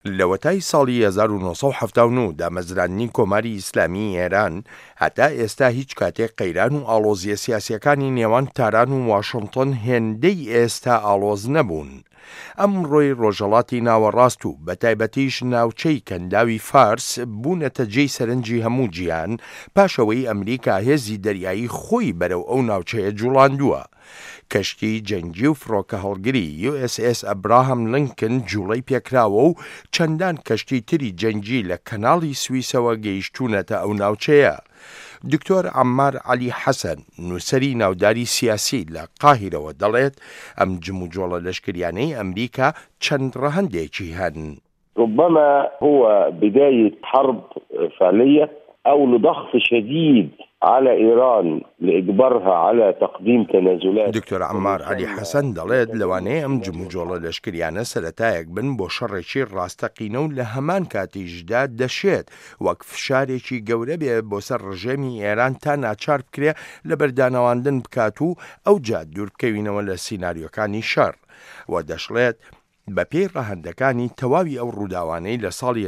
لە وەتای ساڵی 1970 دامەزرانی کۆماری ئیسلامی ئێران هەتا ئێستا هیچ کاتێک قەیران و ئاڵۆزیە سیاسیەکانی نێوان تاران و واشنگتن هێندەی ئێستا ئاڵۆز نەبوون. ئەم ڕۆی ڕۆژهەڵاتی ناوەڕاست و بەتایبەتیش ناوچەی کەنداوی فارس بوونەتە جێی سەرنجی هەموو جیهان پاشەوەی ئەمریکا هێزی دەریایی خۆی بەرەو ئەو ناوچەیە جوڵاندووە. کەشتی جەنگی و فڕۆکە هەڵگری USS ئەبراهام لینکن جوڵەی پێکراوە و چەندان کەشتی تری جەنگی لە کەناڵی سویسەوە گەیشتوونەتە ئەو ناوچەیە. دکتۆر عەمار عەلی حەسەن نووسەری ناوداری سیاسی لە قاهیرەوە دەڵێت ئەم جموجۆڵە لەشکریانەی ئەمریکا چەند ڕەهەندێکی هەن. ربما هو بداية حرب فعلية أو لضغط شديد على إيران لإجبارها على تقديم تنازلات. دکتۆر عەمار عەلی حەسەن دەڵێت لەوانەیە ئەم جموجۆڵە لەشکریانە سەرەتایەک بن بۆ شەڕێکی ڕاستەقینە و لە هەمان کاتیشدا دەشێت وەک فشارێکی گەورە بێ بۆ سەر ڕژێمی ئێران تا ناچار بکرێ لە بەردانەواندن بکات و ئەو جا دوور بکەوینەوە لە سیناریۆکانی شەڕ. و دەشڵێت بە پێی ڕەهەندەکانی تەواوی ئەو ڕووداوانەی لە ساڵی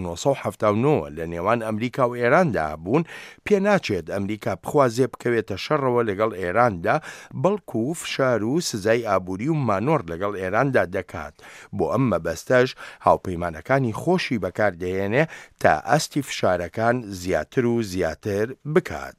1970 لە نێوان ئەمریکا و ئێراندا بوون پێناچێت ئەمریکا بخوازێ بکەوێتە شەڕەوە لەگەڵ ئێراندا بەڵکو و فشار و سزای ئابووری و مانۆر لەگەڵ ئێراندا دەکات. بۆ ئەم مەبەستەش هاوپەیمانەکانی خۆشی بەکاردەهێنێ تا ئەستی فشارەکان زیاتر و زیاتر بکات.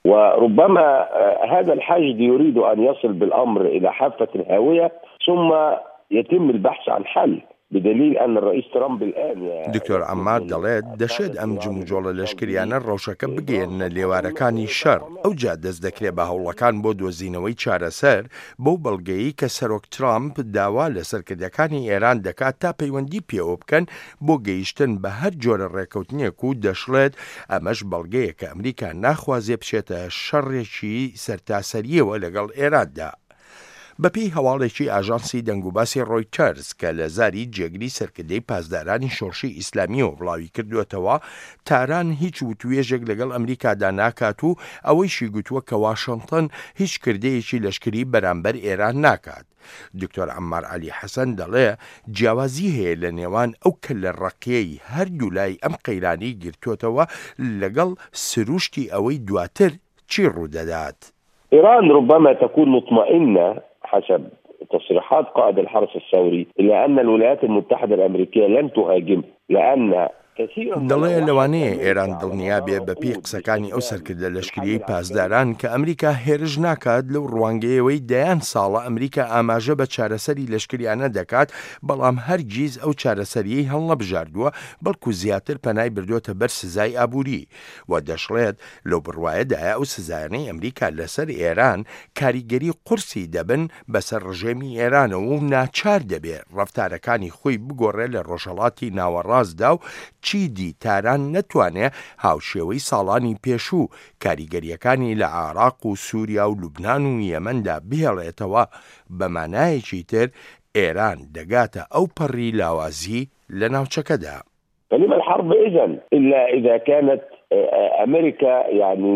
وربما هذا الحشد يريد أن يصل بالأمر إلى حافة الهاوية ثم يتم البحث عن حل بدليل أن الرئيس ترامب الآن. دکتۆر عەمار دەڵێت دەشێت ئەم جموجۆڵە لەشکریانە ڕەوشەکە بگەێنە لێوارەکانی شەڕ ئەو جا دەست دەکرێت بە هەوڵەکان بۆ دۆزینەوەی چارەسەر بەو بەڵگەیی کە سەرۆک ترامپ داوا لە سەرکردەکانی ئێران دەکات تا پەیوەندی پێوە بکەن بۆ گەیشتن بە هەر جۆرە ڕێکەوتنیەک و دەشڵێت ئەمەش بەڵگەیە کە ئەمریکا ناخوازێ بچێتە شەڕێکی سەرتاسەریەوە لەگەڵ ئێراندا. بەپێی هەواڵێکی ئاژانسی دەنگوباسی ڕۆیتەرز کە لە زاری جێگری سەرکردەی پاسدارانی شۆڕشی ئیسلامیەوە بڵاوی کردوێتەوە تاران هیچ وتوێژێک لەگەڵ ئەمریکادا ناکات و ئەوەیشی گوتووە کە واشنگتن هیچ کردەیەکی لەشکری بەرامبەر ئێران ناکات. دکتۆر عەمار عەلی حەسەن دەڵێ جیاوازی هەیە لە نێوان ئەو کە لە ڕقیەی هەردوو لای ئەم قەیرانی گرتوێتەوە لەگەڵ سروشتی ئەوەی دواتر چی ڕوودەدات. إيران ربما تكون مطمئنة حسب تصريحات قائد الحرس الثوري إلى أن الولايات المتحدة الأمريكية لن تهاجم لأن دەڵێ لەوانەیە ئێران دڵنیا بێ بە پێی قسەکانی ئەو سەرکردە لەشکریەی پاسداران کە ئەمریکا هێرش ناکات لەو ڕوانگەیەوەی دەیان ساڵە ئەمریکا ئاماژە بە چارەسەری لەشکریانە دەکات بەڵام هەرگیز ئەو چارەسەریەی هەڵ نەبژاردووە بەڵکو زیاتر پەنای بردووەتە بەر سزای ئابووری. و دەشڵێت لەو بڕوایەدایە ئەو سزایانەی ئەمریکا لەسەر ئێران کاریگەری قورسی دەبن بەسەر ڕژێمی ئێرانەوە و ناچار دەبێت ڕەفتارەکانی خۆی بگۆڕێ لە ڕۆژهەڵاتی ناوەڕاستدا و چیدی تاران نەتوانێ هاوشێوەی ساڵانی پێشوو کاریگەریەکانی لە عێراق و سووریا و لوبنان و یەمەندا بهێڵێتەوە. بە مانایەکی تر ئێران دەگاتە ئەو پەڕی لاوازی لە ناوچەکەدا. فلما الحرب إذن إلا إذا كانت أمريكا يعني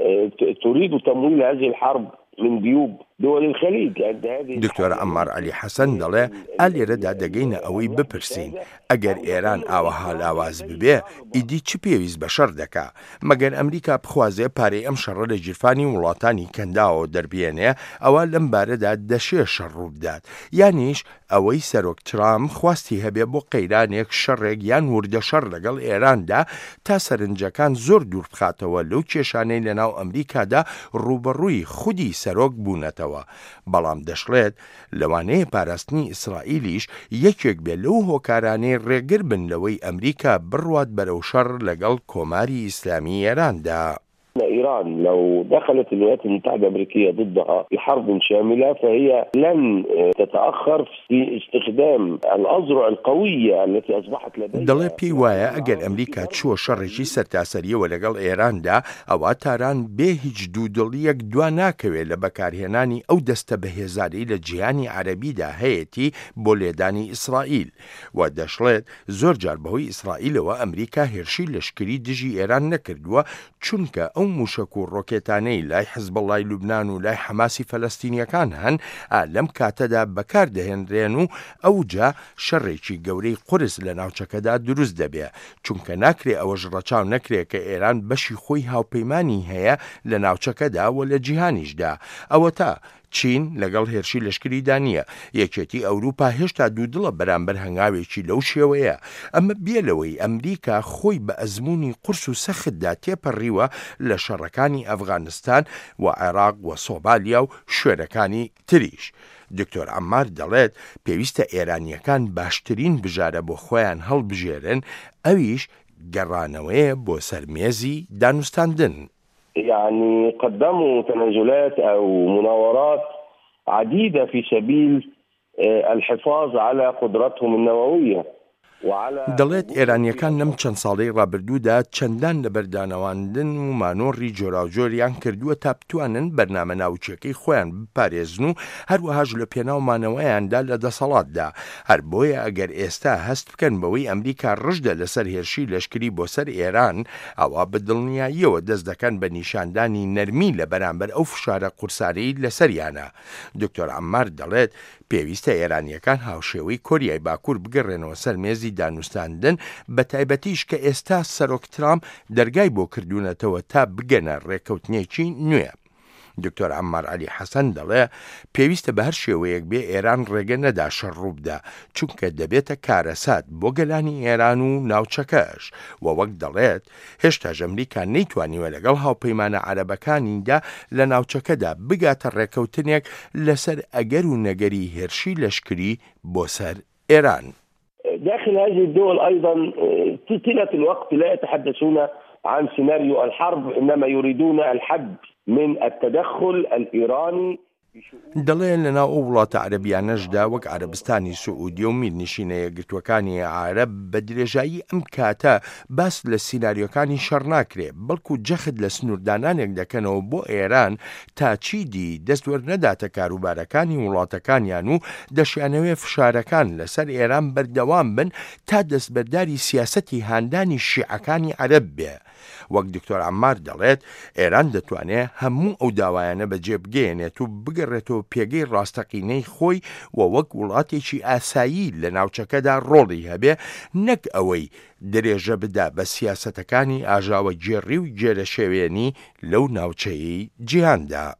تريد تمويل هذه الحرب من جيوب دول الخليج. دکتۆر عەمار عەلی حەسەن دەڵێ ئالێرەدا دەگەینە ئەوەی بپرسین ئەگەر ئێران ئاوەها لاواز ببێ ئیدی چ پێویست بە شەڕ دەکا مەگەر ئەمریکا بخوازێ پارەی ئەم شەڕە لە جیرفانی وڵاتانی کەنداوە دەربێنێ ئەوە لەم بارەدا دەشێ شەڕ ڕوو بدات یانیش ئەوەی سەرۆک ترامپ خواستی هەبێ بۆ قەیرانێک شەڕێک یان وردە شەڕ لەگەڵ ئێراندا تا سەرنجەکان زۆر دوور بخاتەوە لەو کێشانەی لەناو ئەمریکادا ڕوبەڕووی خودی سەرۆک بوونەتەوە. بەڵام دەشڵێت لەوانەیە پاراستنی ئیسرائیلیش یەکێک بێ لەو هۆکارانەی ڕێگر بن لەوەی ئەمریکا بڕوات بەرەو شەڕ لەگەڵ کۆماری ئیسلامی ئێراندا. إيران لو دخلت الولايات المتحدة الأمريكية ضدها بحرب شاملة فهي لن تتأخر في استخدام الأذرع القوية التي أصبحت لديها. دەڵێ پێی وایە ئەگەر ئەمریکا چووە شەڕێکی سەرتاسەریەوە لەگەڵ ئێراندا ئەوە تاران بێ هیچ دوودڵیەک دوا ناکەوێت لە بەکارهێنانی ئەو دەستە بەهێزاری لە جیهانی عەرەبیدا هەیەتی بۆ لێدانی ئیسرائیل. و دەشڵێت زۆر جار بەهۆی ئیسرائیلەوە ئەمریکا هێرشی لەشکری دژی ئێران نەکردووە چونکە ئەو موشک و ڕۆکێتانەی لای حیزبەڵای لوبنان و لای حەماسی فەلەستینیەکان هەن لەم کاتەدا بەکاردەهێنرێن و ئەوجا شەڕێکی گەورەی قورس لە ناوچەکەدا دروست دەبێ چونکە ناکرێ ئەوەش ڕەچاو نەکرێت کە ئێران بەشی خۆی هاوپەیمانی هەیە لە ناوچەکەدا و لە جیهانیشدا ئەوە تا چین لەگەڵ هێرشی لەشکریدا نییە یەکێتی ئەوروپا هێشتا دوودڵە بەرامبەر هەنگاوێکی لەو شێوەیە ئەمە بێلەوەی ئەمریکا خۆی بە ئەزمموی قورس و سەختدا تێپەڕیوە لە شەڕەکانی ئەفغانستان و عێراق و سۆمالیا و شوێنەکانی تریش. دکتۆر عەمار دەڵێت پێویستە ئێرانیەکان باشترین بژارە بۆ خۆیان هەڵبژێرن ئەویش گەڕانەوەیە بۆ سەرمێزی دانوستاندن. يعني قدموا تنازلات أو مناورات عديدة في سبيل الحفاظ على قدرتهم النووية. دەڵێت ئێرانیەکان لەم چەند ساڵەی ڕابردوودا چەندان لە بەردانەواندن و مانۆڕی جۆراوجۆریان کردووە تا بتوانن بەرنامە ناوچەکەی خۆیان بپارێزن و هەروەهاش لە پێناومانەوەیاندا لە دەسەڵاتدا هەر بۆیە ئەگەر ئێستا هەست بکەن بەوەی ئەمریکا ڕژدە لەسەر هێرشی لەشکری بۆ سەر ئێران ئەوە بەدڵنیاییەوە دەست دەکەن بە نیشاندانی نەرمی لە بەرامبەر ئەو فشارە قورسارەی لەسەریانە. دکتۆر عەمار دەڵێت پێویستە ئێرانیەکان هاوشێوەی کۆریای باکوور بگەڕێنەوە سەر مێزی دانوستاندن بە تایبەتیش کە ئێستا سەرۆک ترامپ دەرگای بۆ کردوونەتەوە تا بگەنە ڕێکەوتنێکی نوێ. دکتۆر عەمار عەلی حەسەن دەڵێ پێویستە بە هەر شێوەیەک بێ ئێران ڕێگە نەدا شەڕوو بدە چونکە دەبێتە کارەسات بۆ گەلانی ئێران و ناوچەکەش و وەک دەڵێت هێشتاش ئەمریکا نەیتوانیوە لەگەڵ هاوپەیمانە عەرەبەکانیدا لە ناوچەکەدا بگاتە ڕێکەوتنێک لەسەر ئەگەر و نەگەری هێرشی لەشکری بۆ سەر ئێران. داخل هذه الدول أيضا طيلة الوقت لا يتحدثون عن سيناريو الحرب إنما يريدون الحد من التدخل الإيراني. دەڵێن لەناو ئەو وڵاتە عەرەبیانەشدا وەک عەرەبستانی سعودی و میرنشینە یەکگرتوەکانی عەرەب بە درێژایی ئەم کاتە باس لە سیناریۆکانی شەڕ ناکرێ بەڵکو جەخت لە سنووردانانێک دەکەنەوە بۆ ئێران تا چیدی دەستوەرنەداتە کاروبارەکانی وڵاتەکانیان و دەشیانەوێ فشارەکان لەسەر ئێران بەردەوام بن تا دەستبەرداری سیاسەتی هاندانی شیعەکانی عەرەب بێ. وەک دکتۆر عەمار دەڵێت ئێران دەتوانێت هەموو ئەو داوایانە بەجێبگەێنێت و بگەڕێتەوە پێگەی ڕاستەقینەی خۆی و وەک وڵاتێکی ئاسایی لە ناوچەکەدا ڕۆڵی هەبێ نەک ئەوەی درێژە بدا بە سیاسەتەکانی ئاژاوە جێڕی و جێرە شێوێنی لەو ناوچەیەی جیهاندا.